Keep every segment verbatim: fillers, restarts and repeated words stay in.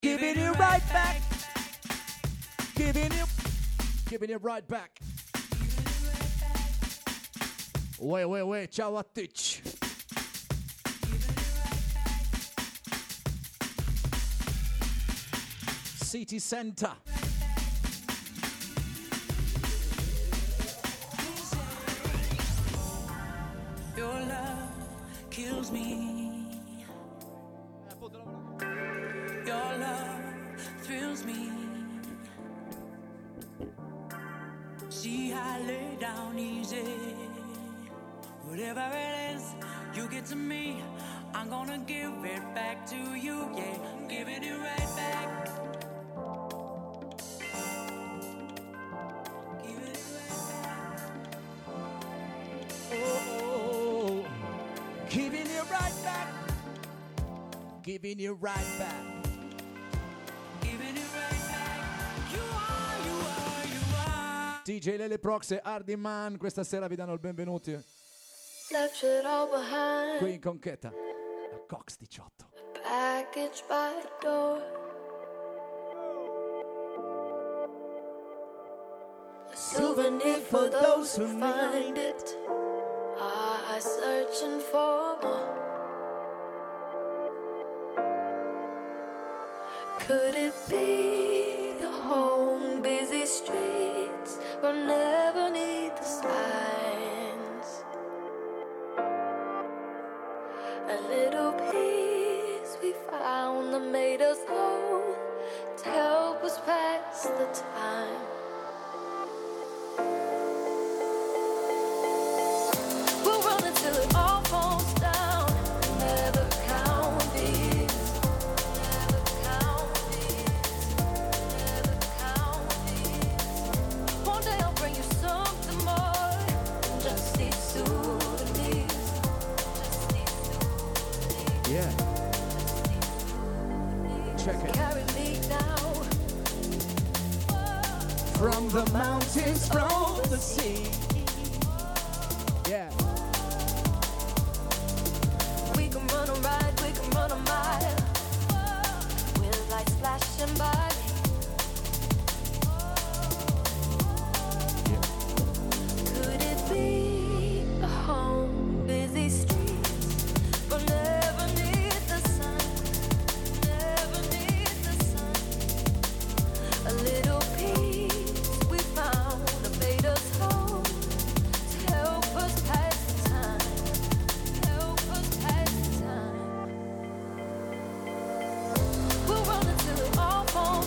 Giving it right back. Giving it, giving it right back. Uè, uè, uè, ciao a tutti. City Center. Your love kills me. Your love thrills me. See, I lay down easy. Whatever it is you get to me, I'm gonna give it back to you. Yeah, giving it right back. Giving it right back. Oh, giving it right back. Giving it right back. Giving it right back. You are, you are, you are. D J Lele Prox e Hardy Man questa sera vi danno il benvenuti Left it all behind. qui in Conchetta a Cox diciotto. Package by the door. A souvenir for those who find it. Are searching for more? Could it be the home busy streets will never need the signs? A little peace we found that made us whole to help us pass the time. We'll run until it all falls down. Never count these. Never count these. Never count these. One day I'll bring you something more than just these souvenirs. Just these souvenirs. Yeah. Check it. Carry me now. From the mountains, from the sea. Yeah. We can run a ride, we can run a mile. With lights flashing by. Could it be a home, busy streets, but never need the sun, never need the sun. A little peace we found that made us whole to help us pass the time, help us pass the time. We'll run until it all falls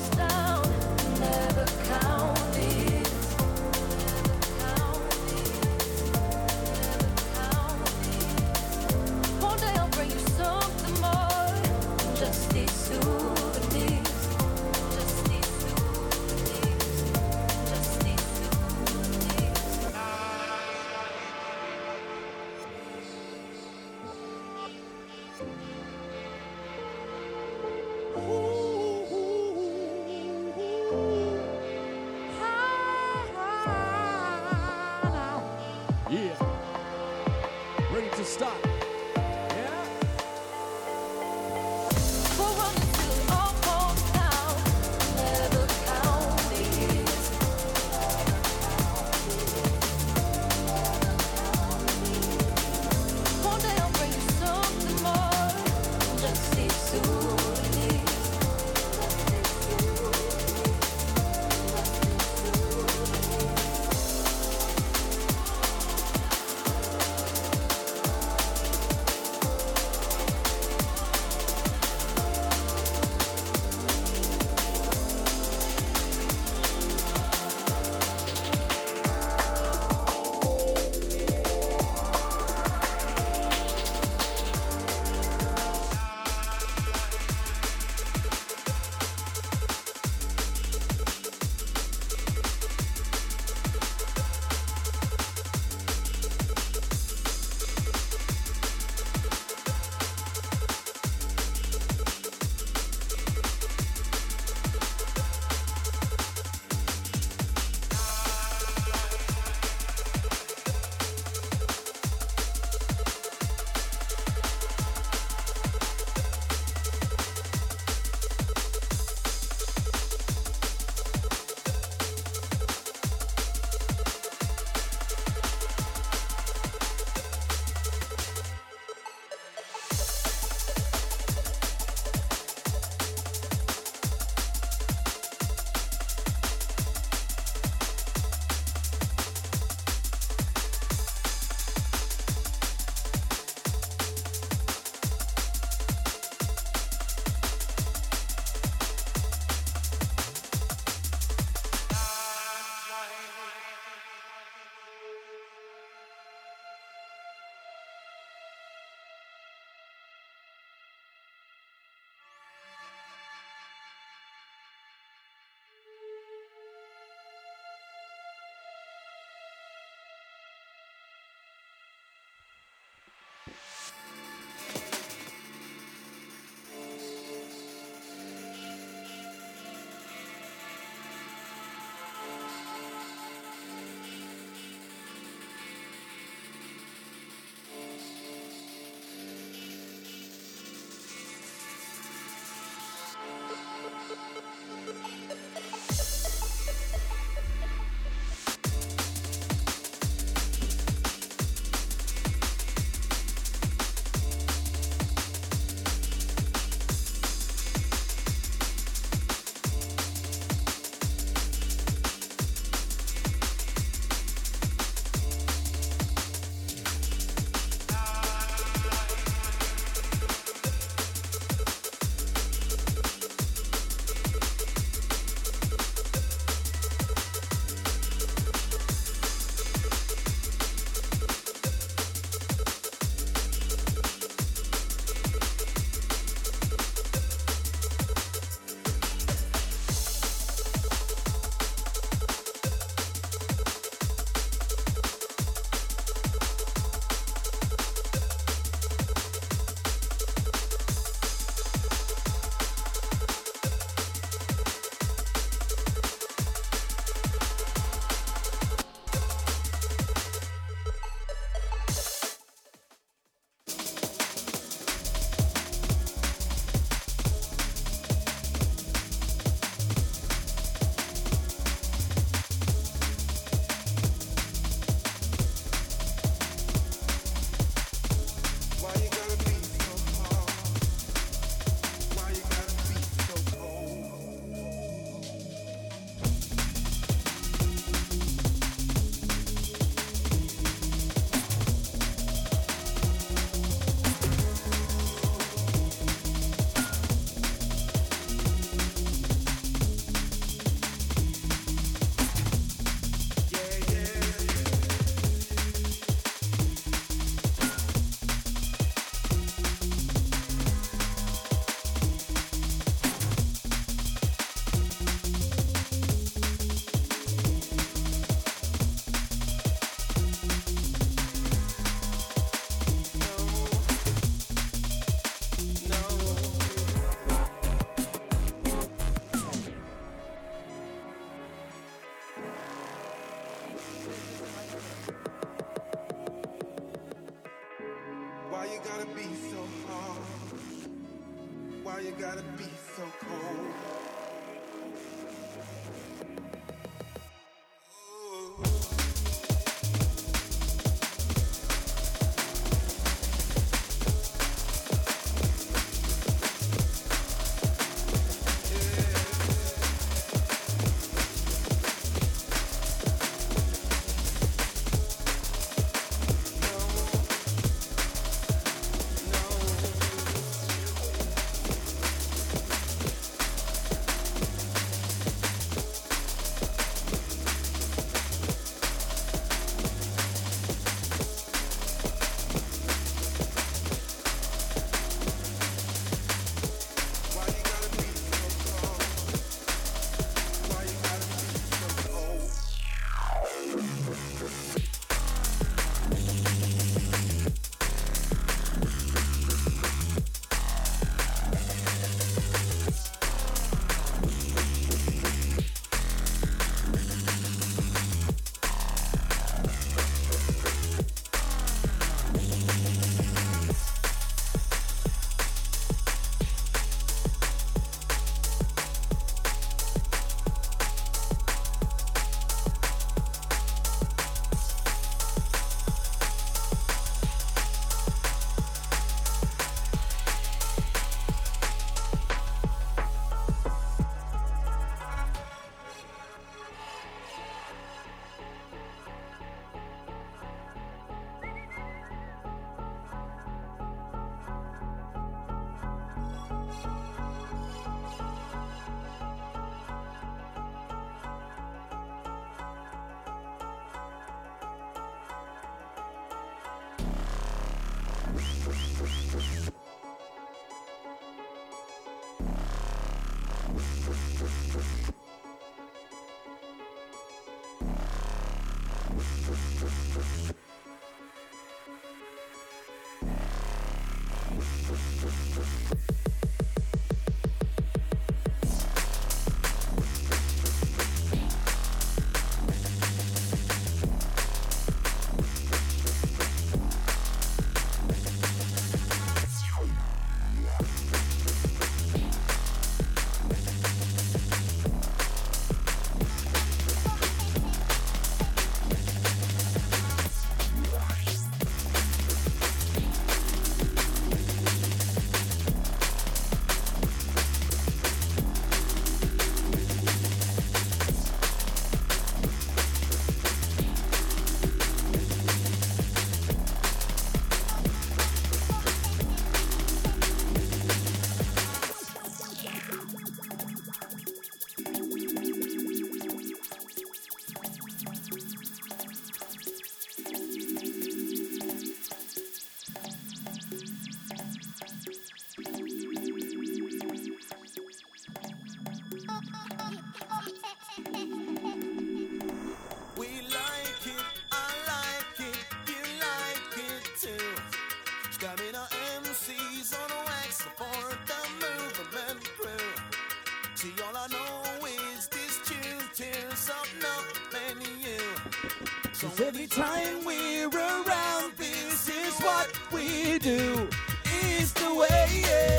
Every time we're around, this is what we do. Is the way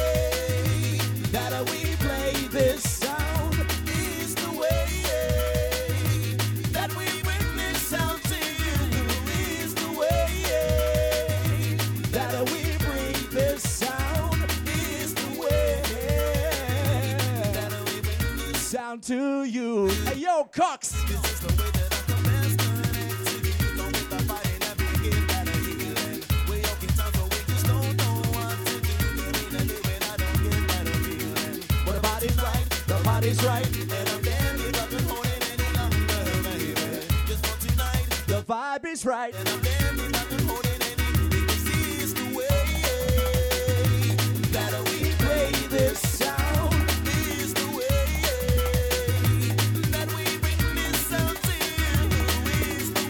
that we play this sound. Is the way that we bring this sound to you. Is the way that we bring this sound. Is the way that we bring this sound to you. Hey, yo, Cox. This is the way that is right, and I'm damn if I've been holding any longer, baby. Just for tonight, the vibe is right, and I'm damn if I've been holding any. This is the way that we play this sound. Is the way that we bring this sound to you. Is the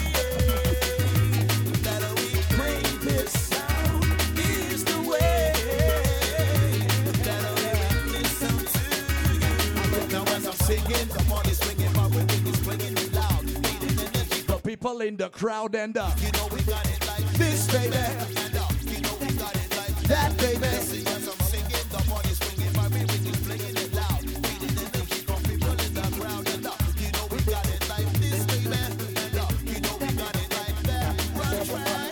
way that we play this sound. Is the way that we bring this sound to you. Now as I'm singing, the money swinging, my rhythm is swinging it loud. Needing energy, the people in the crowd and up. You know we got it like this, baby. And up, you know we got it like that, baby. Listen, as I'm singing, the money swinging, my rhythm is swinging it loud. Needing energy from people in the crowd and up. You know we got it like this, baby. And up, you know we got it like that. Run track.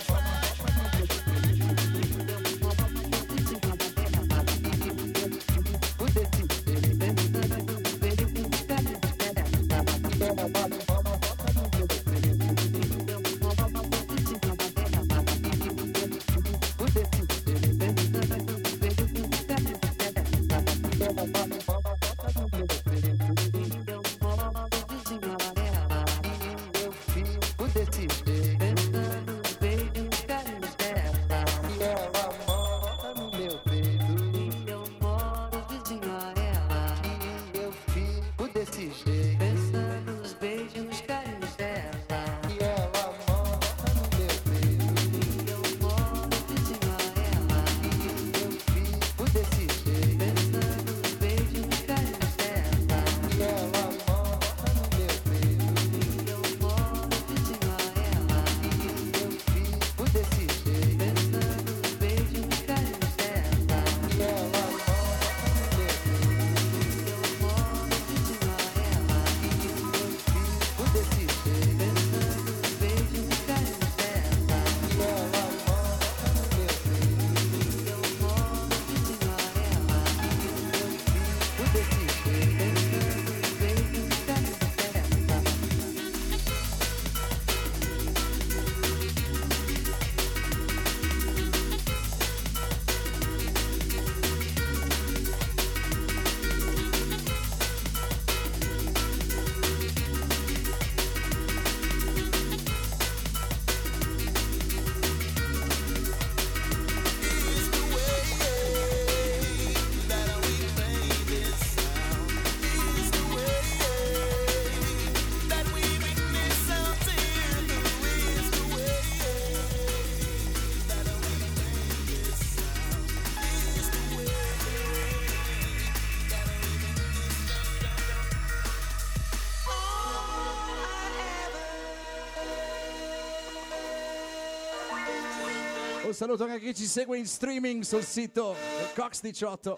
saluto anche a chi ci segue in streaming sul sito del Cox diciotto.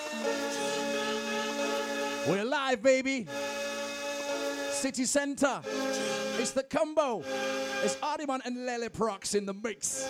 We're live, baby. City Center. It's the combo. It's Ardiman and Lele Prox in the mix.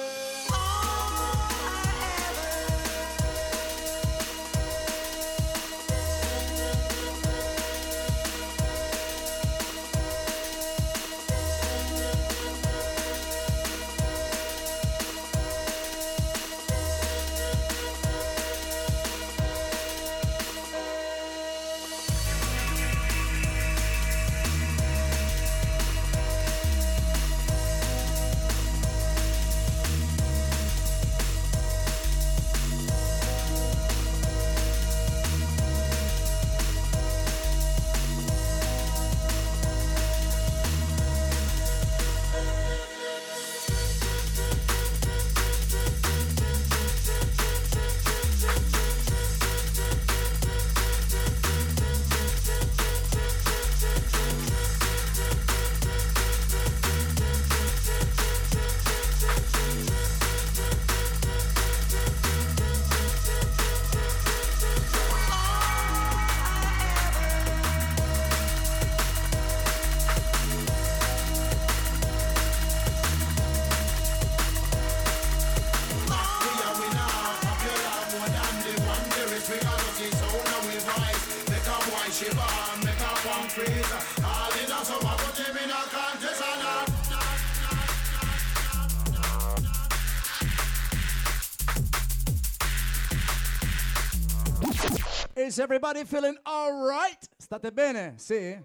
Is everybody feeling all right? State bene? Sì?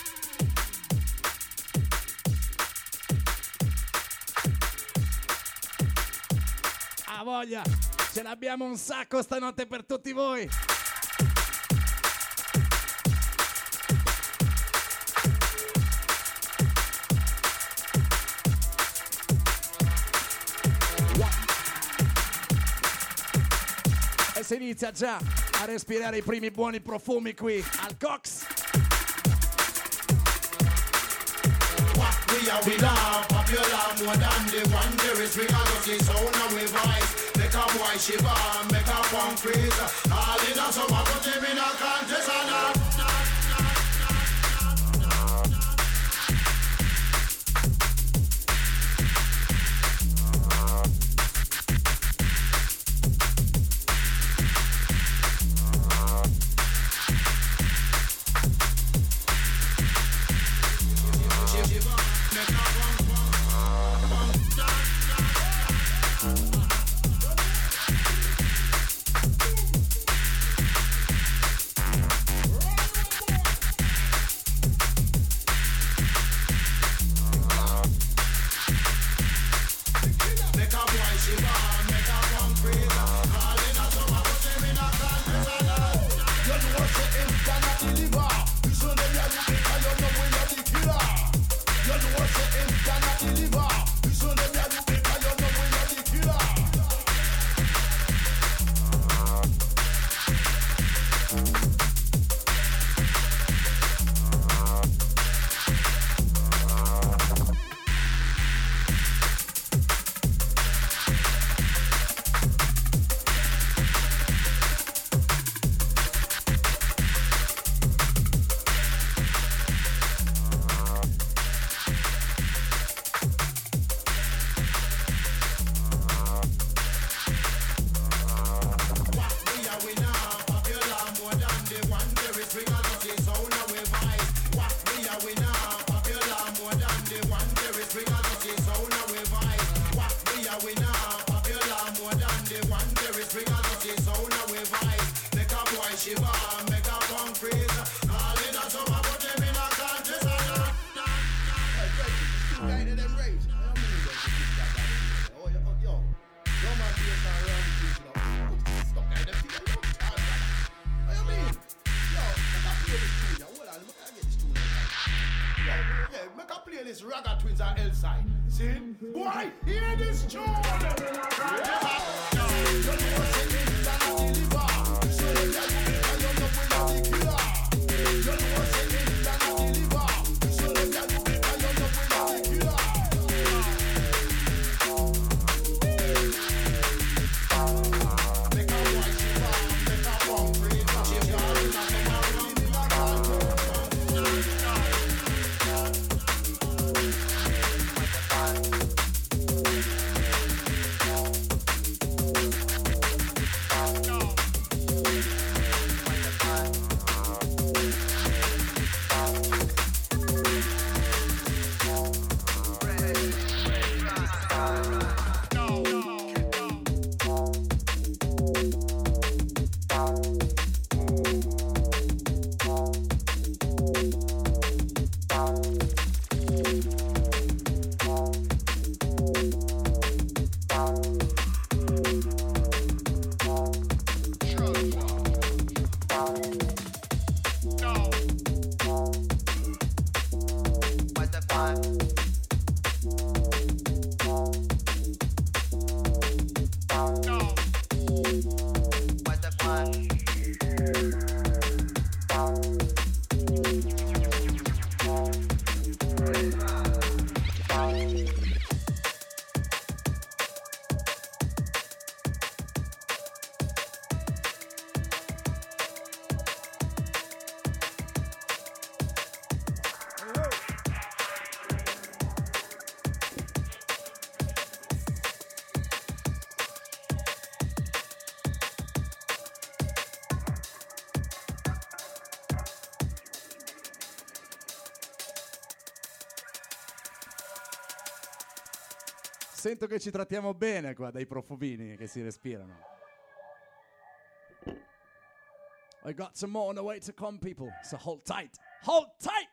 Ah, voglia! Ce l'abbiamo un sacco stanotte per tutti voi! E si inizia già a respirare i primi buoni profumi qui al Cox. We are we love popular more than the one there is. We are just sound and we voice. Make a boy shiver, make a punk freeze. All in a summer, put him in a contest and Sento che ci trattiamo bene qua dai profumini che si respirano. I got some more on the way to come, people. So hold tight. Hold tight!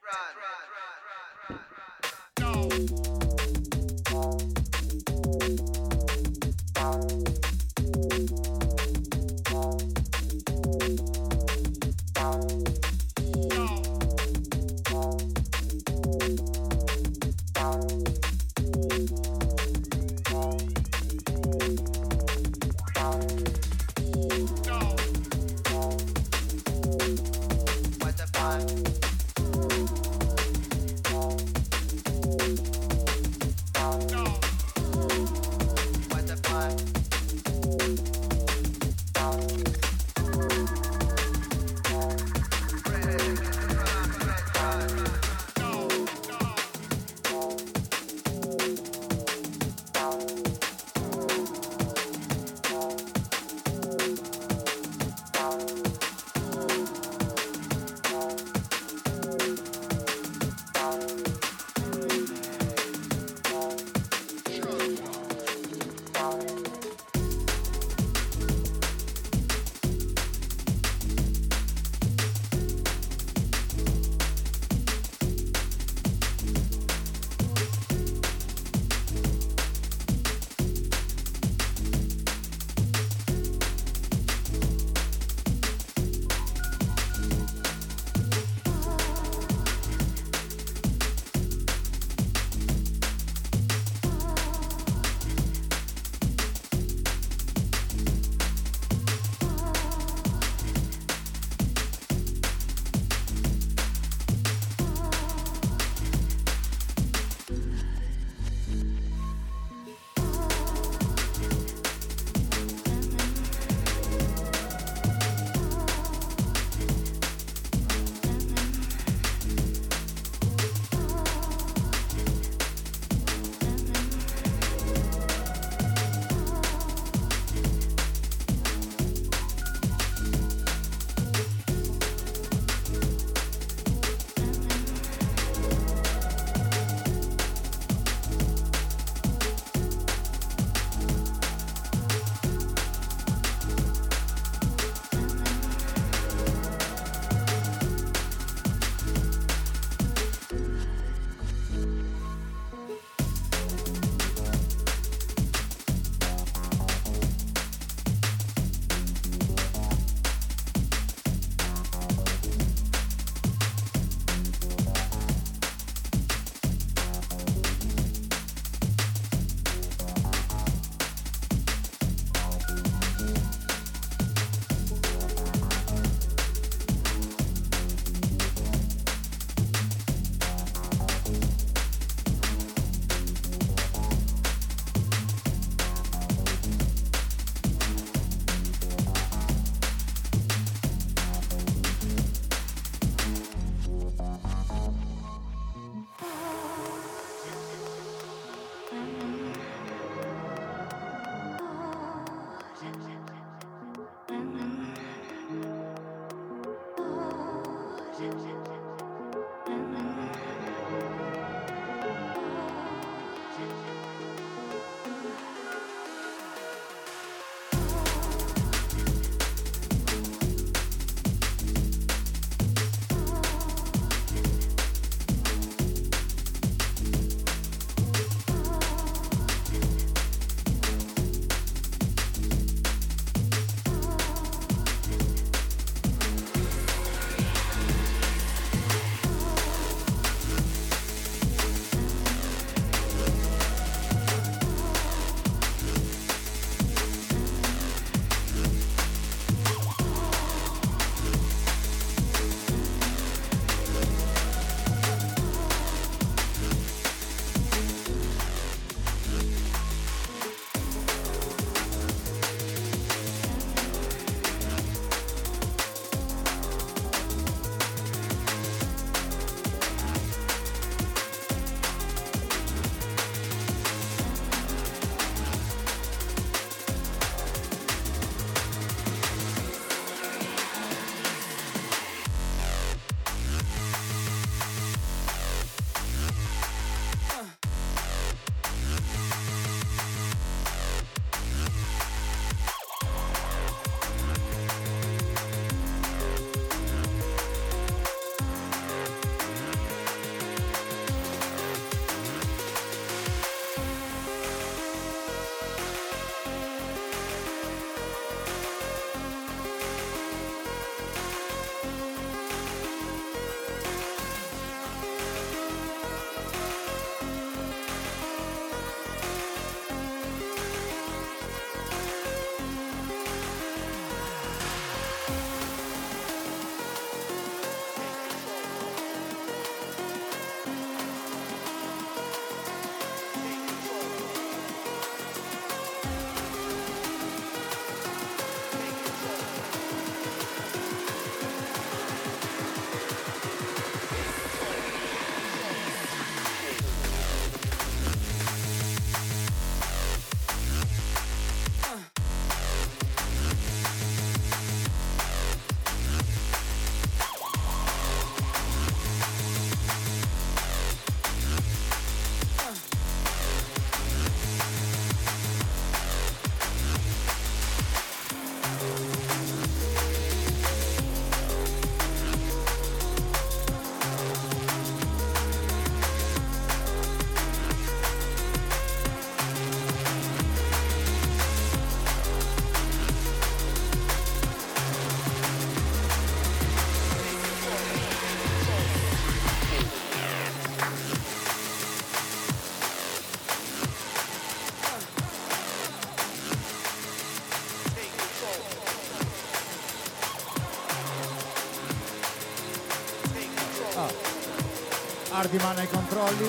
Hardiman ai controlli,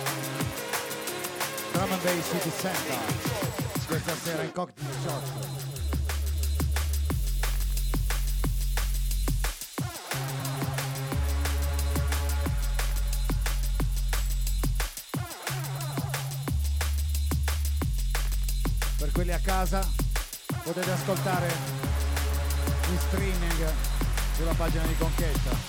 Drum and Bass City Center, questa sera in Cocktail Shot. Per quelli a casa potete ascoltare in streaming sulla pagina di Conchetta.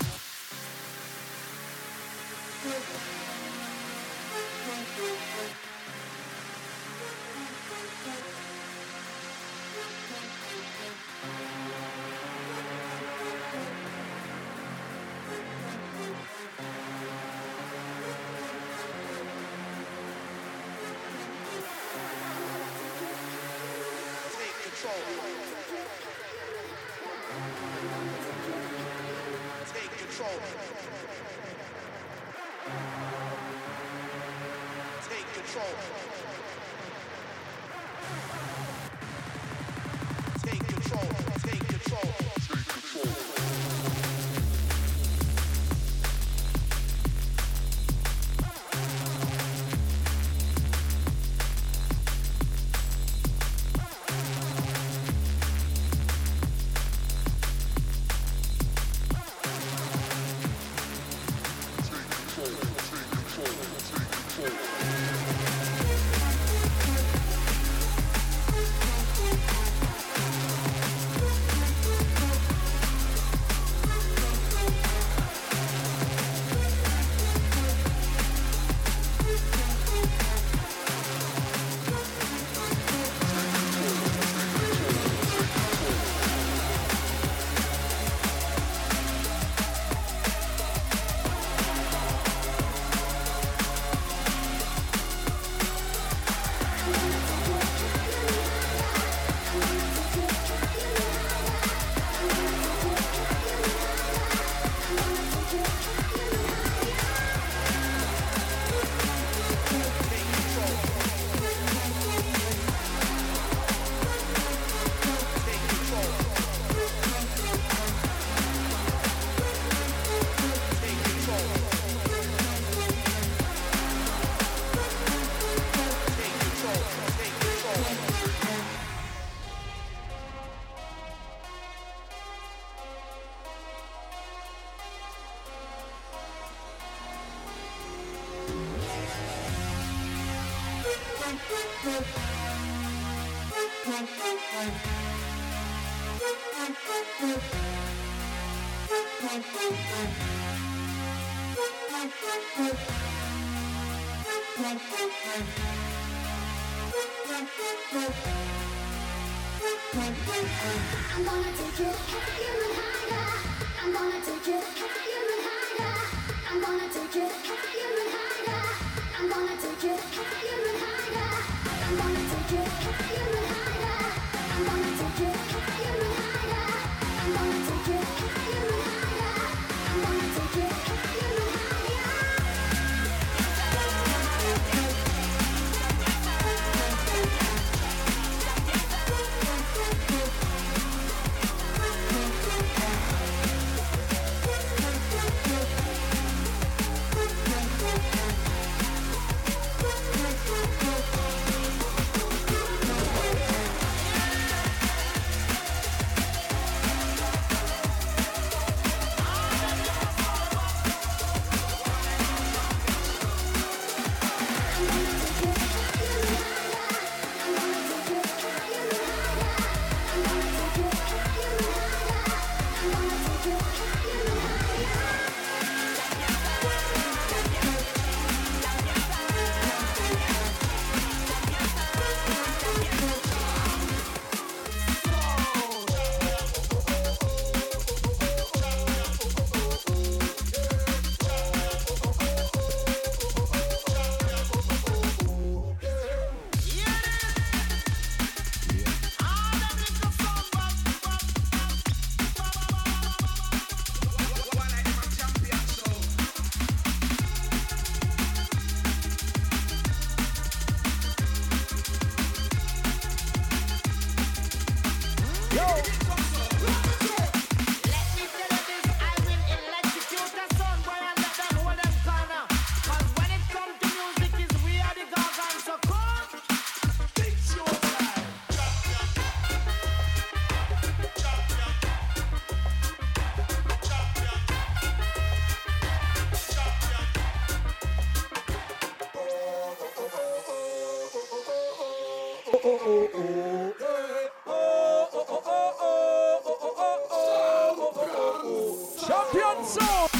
I'm gonna take you higher and higher. I'm gonna take you higher and higher. I'm gonna take you higher and higher. I'm gonna take you higher and higher. I'm gonna take you higher and higher. I'm gonna take you higher and higher. I'm gonna take you higher and higher. I'm gonna take you higher and higher. Champion sound.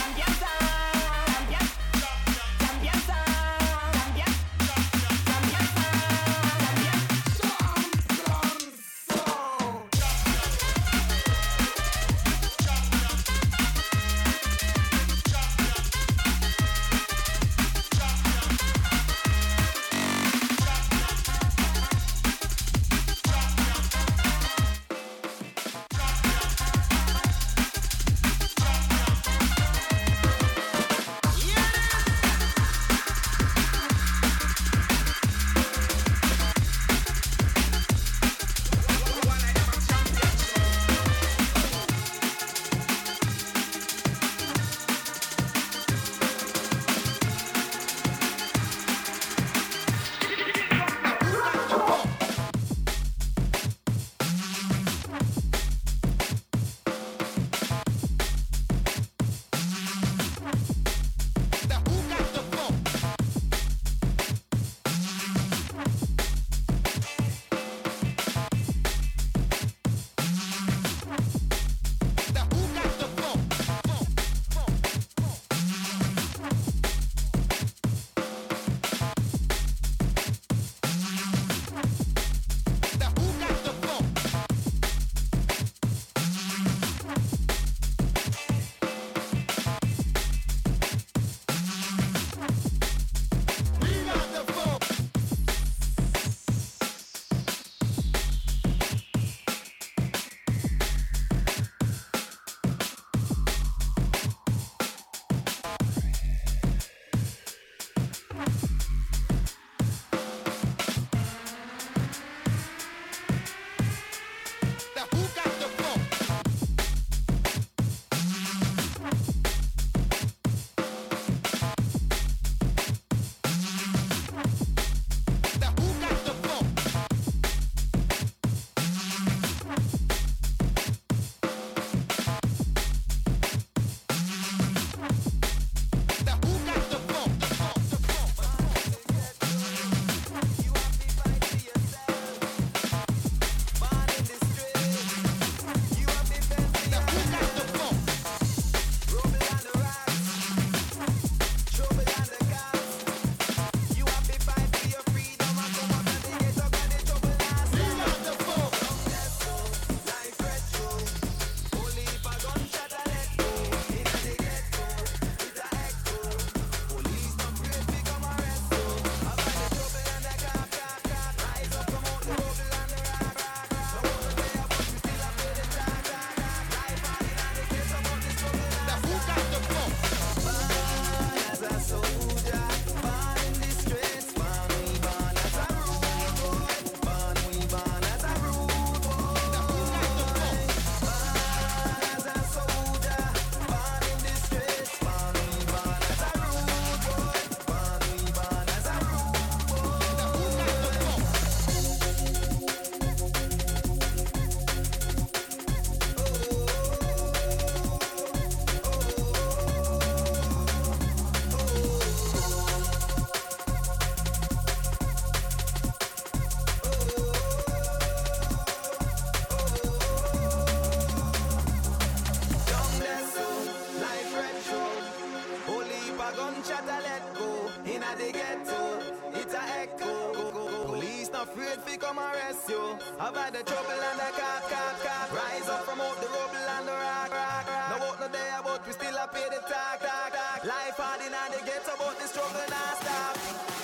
afraid fi come arrest you. I've had the trouble and the cock, cock, cock. Rise up from out the rubble and the rock, rock, rock. No out no day about we still a pay the talk, talk, talk. Life hard in and they get about the struggle not stop.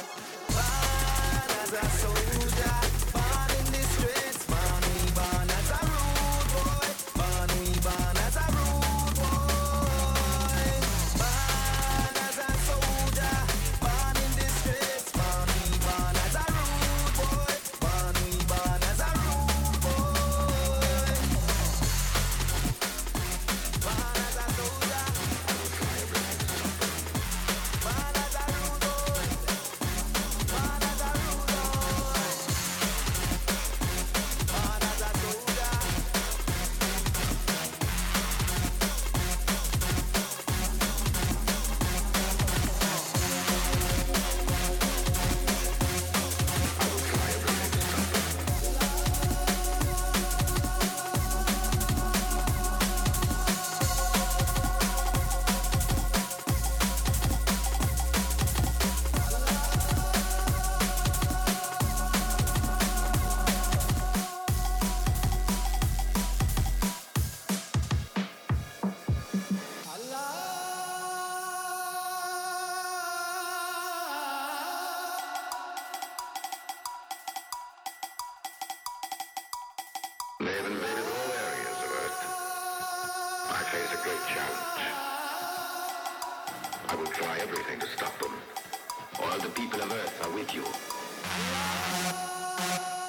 Born as a soldier, born in the streets, born we born as a rude boy, born we born as a rude boy. Born as a soldier, born in the streets, born we born as a rude boy, born we born as a rude boy. Born as a soldier, born as a I will try everything to stop them. All the people of Earth are with you.